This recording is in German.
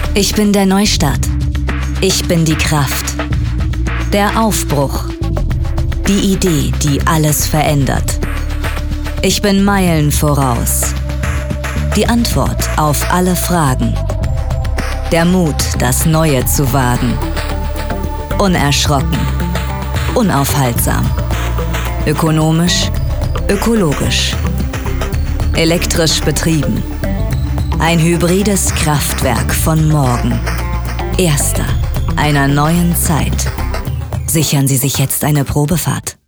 Ich bin der Neustart. Ich bin die Kraft. Der Aufbruch. Die Idee, die alles verändert. Ich bin Meilen voraus. Die Antwort auf alle Fragen. Der Mut, das Neue zu wagen. Unerschrocken. Unaufhaltsam. Ökonomisch, ökologisch. Elektrisch betrieben. Ein hybrides Kraftwerk von morgen. Erster einer neuen Zeit. Sichern Sie sich jetzt eine Probefahrt.